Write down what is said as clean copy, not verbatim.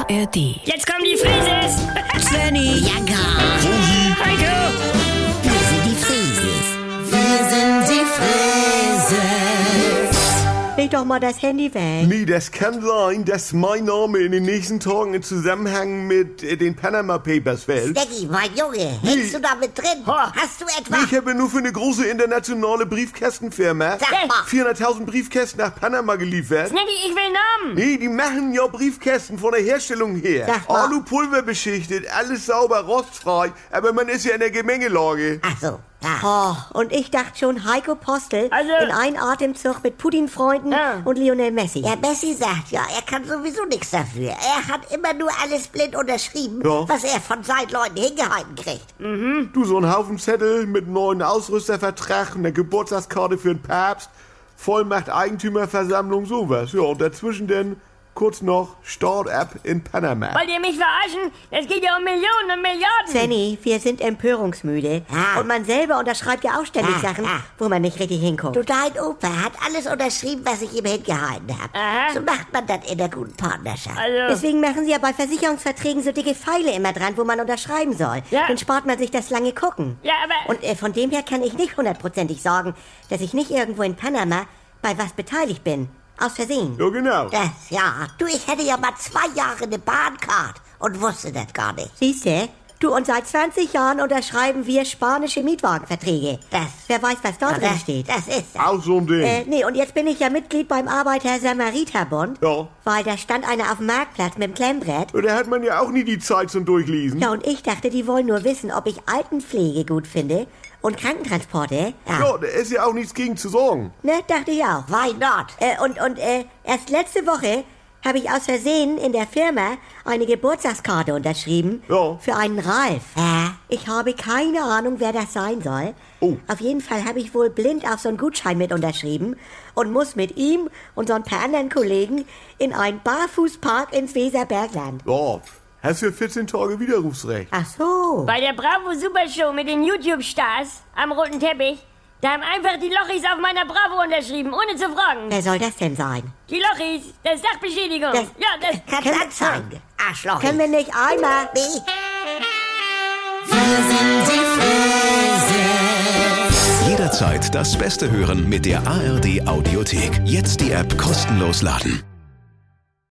ARD. Jetzt kommen die Frises! Svenny, Ja, gar. Heiko! Wir sind die Frieses. Wir sind die Frieses. leg doch mal das Handy weg. Nee, das kann sein, dass mein Name in den nächsten Tagen in Zusammenhang mit den Panama Papers fällt. Stecki, mein Junge, hängst du da mit drin? Ha. Hast du etwa... Ich habe nur für eine große internationale Briefkastenfirma Sag mal. 400.000 Briefkästen nach Panama geliefert. Snaggy, ich will Namen! Nee, die machen ja Briefkästen von der Herstellung her. Sag mal. Alupulver beschichtet, alles sauber, rostfrei, aber man ist ja in der Gemengelage. Ach so, ja. Oh, und ich dachte schon, Heiko Postel Also- in einen Atemzug mit Putin-Freunden Ja. und Lionel Messi. Ja, Messi sagt ja, er kann sowieso nichts dafür. Er hat immer nur alles blind unterschrieben, Ja. was er von seinen Leuten hingehalten kriegt. Du, so ein Haufen Zettel mit einem neuen Ausrüstervertrag, einer Geburtstagskarte für den Papst, Vollmacht Eigentümerversammlung, sowas. Ja, und dazwischen dann kurz noch Start-up in Panama. Wollt ihr mich verarschen? Es geht ja um Millionen und Milliarden! Svenny, wir sind empörungsmüde. Ja. Und man selber unterschreibt ja auch ständig Ja, Sachen, ja. wo man nicht richtig hinguckt. Du, dein Opa hat alles unterschrieben, was ich ihm hingehalten habe. Aha. So macht man das in der guten Partnerschaft. Also, Deswegen machen sie ja bei Versicherungsverträgen so dicke Pfeile immer dran, wo man unterschreiben soll. Ja. Dann spart man sich das lange Gucken. ja, aber... Und von dem her kann ich nicht hundertprozentig sagen, dass ich nicht irgendwo in Panama bei was beteiligt bin. Aus Versehen. Ja, genau. Das, ja. Du, ich hätte ja mal 2 Jahre eine Bahncard und wusste das gar nicht. Siehste? Du, und seit 20 Jahren unterschreiben wir spanische Mietwagenverträge. Das. Wer weiß, was da drin Das, steht. das ist das. Auch so ein Ding. Nee, und jetzt bin ich ja Mitglied beim Arbeiter-Samariter-Bund. Ja. Weil da stand einer auf dem Marktplatz mit dem Klemmbrett. Da hat man ja auch nie die Zeit zum Durchlesen. Ja, und ich dachte, die wollen nur wissen, ob ich Altenpflege gut finde und Krankentransporte. Ja, da ist ja auch nichts gegen zu sorgen. Ne, dachte ich auch. Why not? Und erst letzte Woche habe ich aus Versehen in der Firma eine Geburtstagskarte unterschrieben. Ja. Für einen Ralf. Ich habe keine Ahnung, wer das sein soll. Oh. Auf jeden Fall habe ich wohl blind auf so einen Gutschein mit unterschrieben und muss mit ihm und so ein paar anderen Kollegen in einen Barfußpark ins Weserbergland. Ja, hast für 14 Tage Widerrufsrecht. Ach so. Bei der Bravo Super Show mit den YouTube-Stars am roten Teppich, da haben einfach die Lochis auf meiner Bravo unterschrieben, ohne zu fragen. Wer soll das denn sein? Die Lochis, das ist Sachbeschädigung. Das- Ja, das... Kannst du anzeigen, Arschloch. Können wir nicht einmal... Nee. Jederzeit das Beste hören mit der ARD Audiothek. Jetzt die App kostenlos laden.